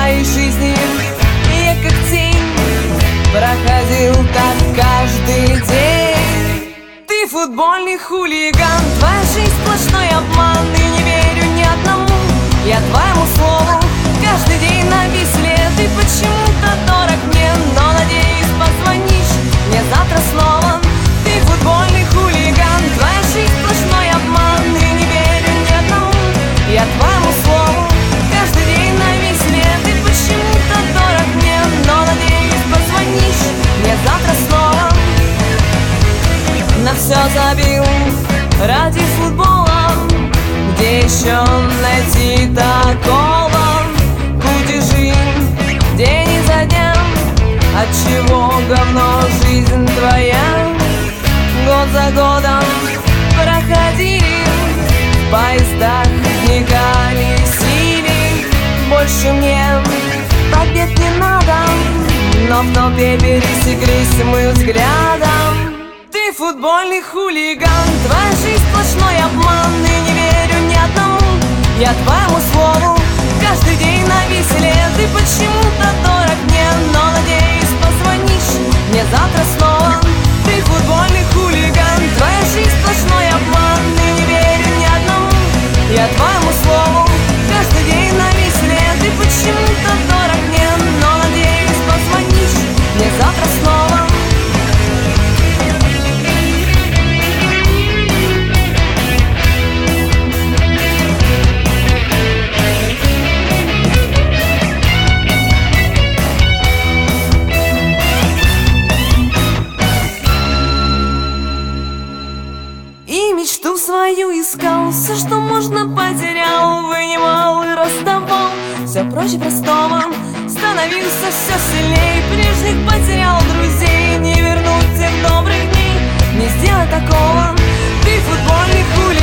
твоей жизни я как тень проходил так каждый день. Ты футбольный хулиган, твоя жизнь сплошной обман. И не верю ни одному я твоему слову. Каждый день на веселе ты почему-то дорог мне, но надеюсь позвонишь мне завтра снова. Ты футбольный хулиган, твоя жизнь сплошной обман. И не верю ни одному я твоему слову. Каждый день на веселе ты почему-то дорог мне, но надеюсь позвонишь мне завтра снова. На все забил ради футбола, где еще найти такого? Кутежи день изо дня, отчего говно жизнь твоя? Год за годом проходили, в поездах не колесили. Больше мне побед не надо, но в толпе пересеклись мы взглядом. Ты футбольный хулиган, твоя жизнь сплошной обман. И не верю ни одному я твоему слову. Каждый день на веселе ты почему-то дорог мне, но надеюсь позвонишь мне завтра снова. Ты футбольный хулиган, твоя жизнь сплошной обман. И не верю ни одному я твоему слову. Каждый день на веселе ты почему-то дорог мне, но надеюсь позвонишь мне завтра снова. Мечту свою искал, все, что можно, потерял, вынимал и расставал. Все проще простого, становился все сильней. Прежних потерял друзей, не вернуть тех добрых дней, не сделать такого. Ты футбольный хулиган.